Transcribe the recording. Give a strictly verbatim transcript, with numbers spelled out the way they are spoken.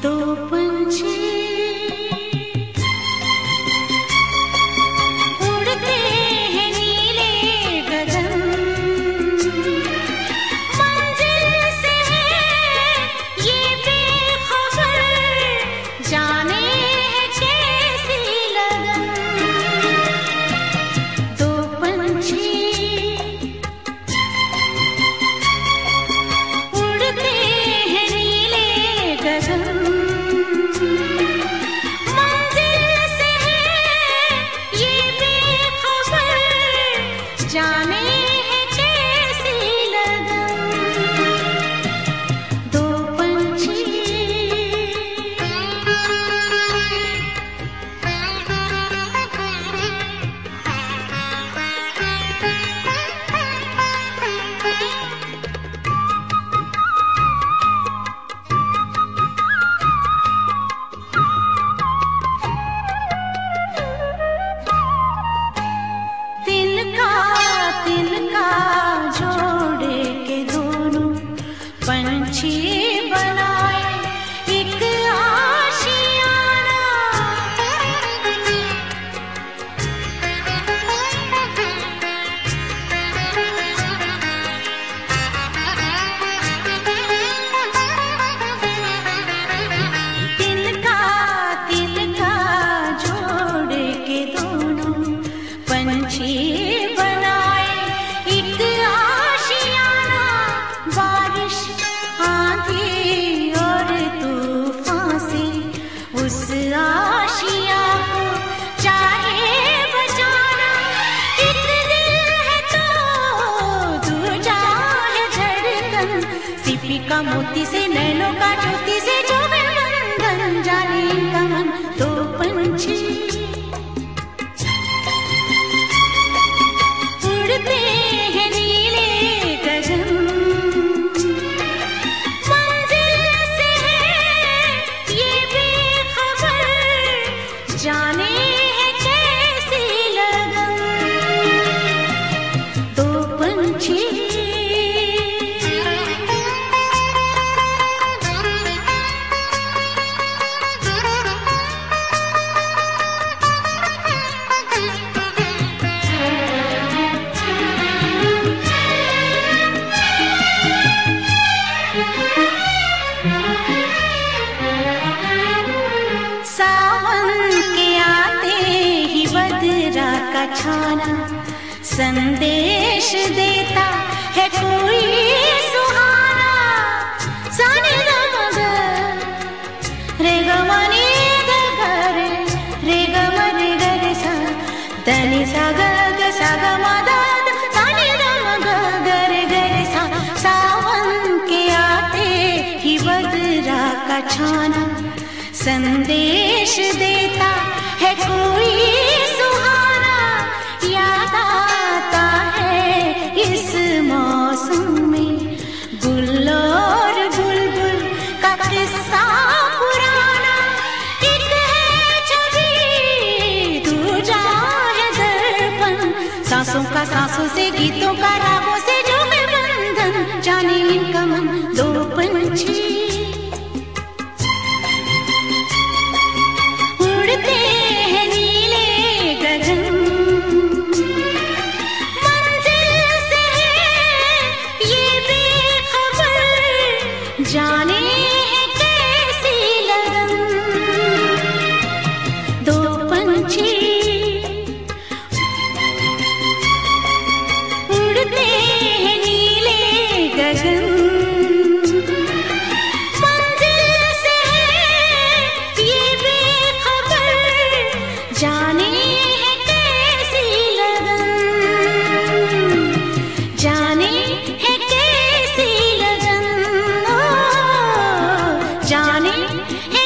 दो पंछी उड़ते हैं नीले गगन, मंजिल से है ये बेखबर, जाने है कैसी लगन। दो पंछी उड़ते हैं नीले गगन, मंजिल से है ये बेखबर, जाने है कैसी लगन। दो पंछी तिनका तिनका जोड़े के दोनों पंछी बनाए एक आशियाना। तिनका तिनका जोड़े के दोनों पंछी बनाए एक आशियाना। बारिश आंधी और तूफान से उस आशिया को चाहे बचाना। एक दिल है तो दूजा है धड़कन, सीपी का मोती से नैनों का ज्योति से जो है बंधन, जाने इनका मन। दो पंछी उड़ते हैं नीले गगन, मंजिल से है ये बेखबर, जाने है कैसी लगन। दो पंछी सावन के आते ही बदरा का छाना संदेश देता है कोई सुहाना। साने गा मा गा रे गा मा नी गा गा रे, रे गा मा रे गा रे सा, दा नी सा गा गा सा गा मा दा दा, साने गा मा गा गा रे गा रे सा। सावन के आते ही बदरा का छाना संदेश देता है कोई सुहाना। याद आता है इस मौसम में गुल और बुलबुल का किस्सा पुराना। एक है छवि दूजा है दर्पण, सांसों का सांसों से गीतों का रागों से जो है बंधन, जाने इनका मन। दो पंछी उड़ते हैं नीले गगन, मंजिल से है ये बेखबर, जाने है कैसी लगन। दो पंछी उड़ते हैं नीले गगन, मंजिल से है ये बेखबर, जाने है कैसी लगन, जाने है कैसी लगन, ओ, जाने है